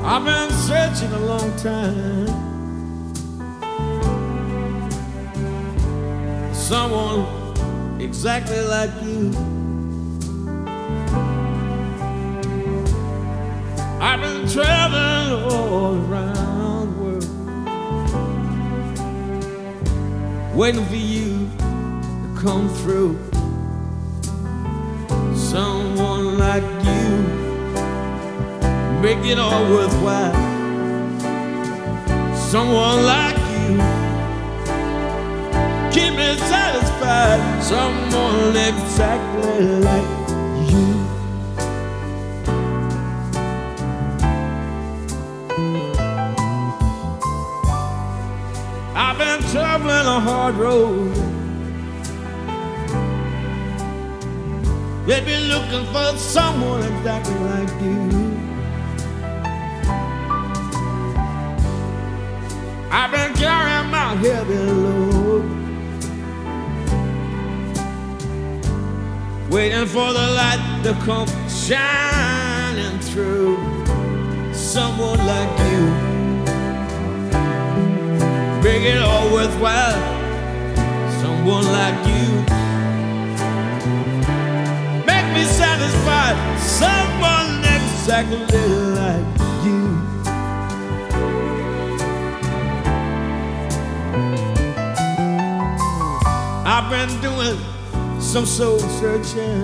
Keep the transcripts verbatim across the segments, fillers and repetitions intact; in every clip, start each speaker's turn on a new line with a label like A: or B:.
A: I've been searching a long time. Someone exactly like you. I've been traveling all around the world, waiting for you to come through. Someone like you, make it all worthwhile. Someone like you, keep me satisfied. Someone exactly like you. I've been traveling a hard road, they've been looking for someone exactly like you. I've been carrying my heavy load, waiting for the light to come shining through. Someone like you, make it all worthwhile. Someone like you, make me satisfied. Someone exactly like you. I've been doing some soul searching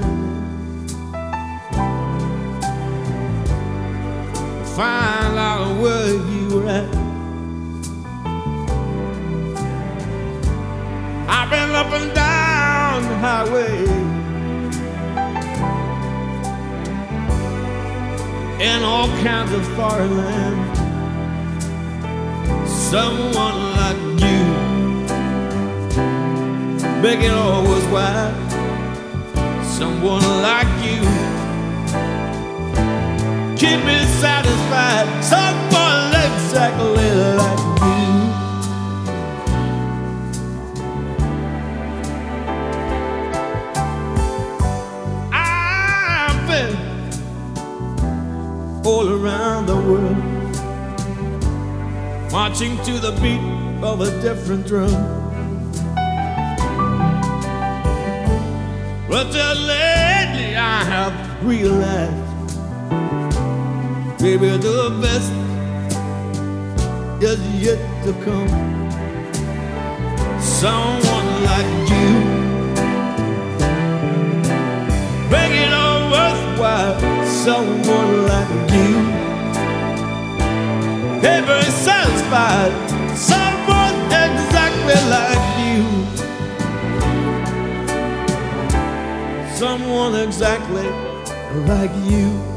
A: to find out where you were at. I've been up and down the highway, in all kinds of foreign lands. Someone like you, make it all worthwhile. Someone like you, keep me satisfied. Someone exactly like you. I've been all around the world, marching to the beat of a different drum. But just lately I have realized, baby, the best is yet to come. Someone like you, make it all worthwhile. Someone like you, very satisfied. Someone exactly like you. Someone exactly like you.